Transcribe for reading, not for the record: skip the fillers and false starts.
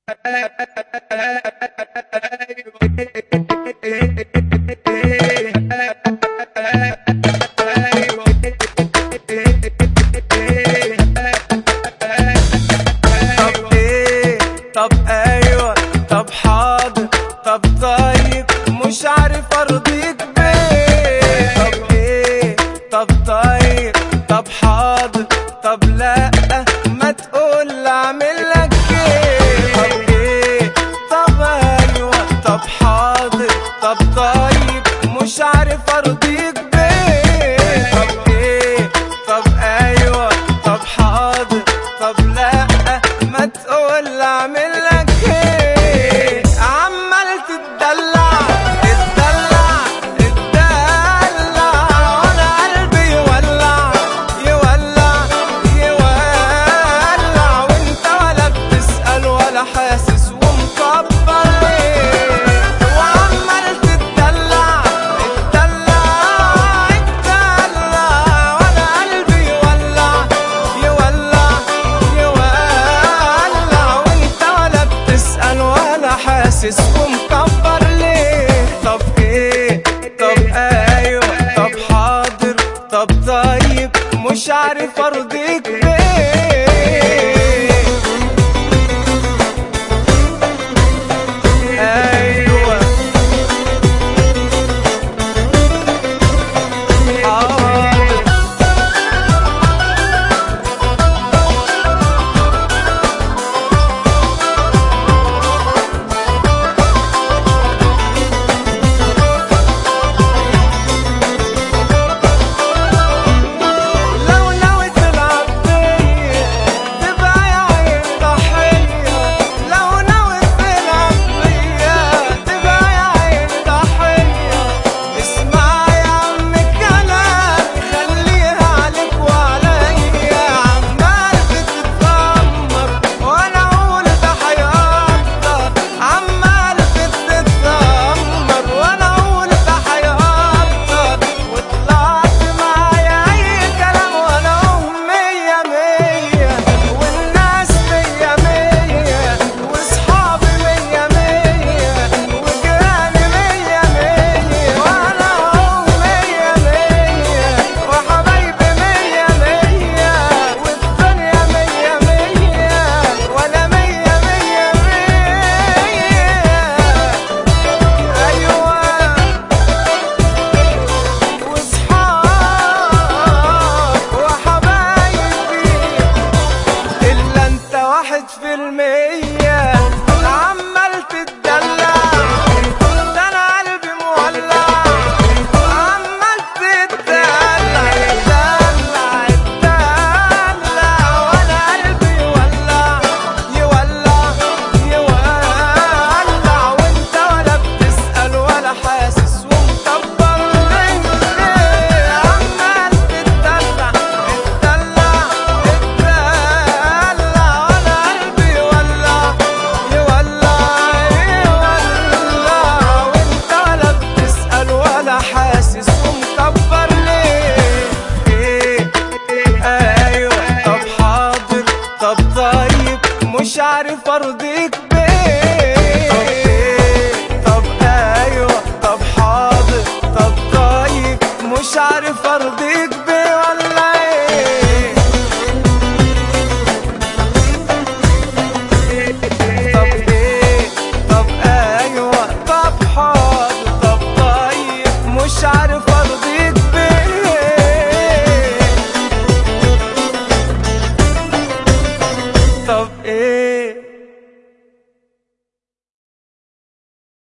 طب ايوه، طب حاضر، طب طيب، مش عارف ارضيك بيه. طب ايه، طب طيب، طب حاضر، طب لا، ما تقول اعمل لك ايه. طب ايه، طب ايوه، طب حاضر، طب طيب، مش عارف ارضيك بيه. طب ايه، طب ايوه، طب حاضر، طب لا، ما تقول اعمل لك ايه. عمال تتدلع اتدلع اتدلع، وانا قلبي يولع يولع يولع، وانت ولا بتسأل ولا حاسس ومكبر ليه. وعمال تتدلع اتدلع اتدلع، وانا قلبي يولع يولع يولع، وانت ولا بتسأل ولا حاسس ومكبر ليه. طب ايه، طب ايوه، طب حاضر، طب طيب، مش عارف ارضيك بيه. ايوه حاضر. لو ناوي تلعب بيا تبقى يا عين ضحية، لو ناوي تلعب بيا تبقى يا عين ضحية. اسمع يا عم الكلام خليها عليك وعليا، عمال بتتذمر وانا اقول ده هيقدر، عمال بتتذمر وانا اقول ده هيقدر، وطلعت معايا اي كلام وانا مية مية، والناس مية مية، وصحابي مية مية، وجيراني مية مية، وانا مية مية، وحبايبي مية مية، والدنيا مية مية، وانا مية مية مية. ايوه وصحاب وحبايبي، إلا أنت 1%. عمال تتدلع ده أنا قلبي مولع، عمال تتدلع اتدلع اتدلع، وأنا قلبي يولع يولع يولع، وأنت ولا بتسأل ولا حاسس ومكبر ليه. عمال تتدلع اتدلع اتدلع، وانا قلبي يولع يولع يولع، وانت ولا بتسأل ولا حاسس ومكبر ليه. ايه ايوه، طب حاضر، طب طيب، مش عارف ارضيك بيه.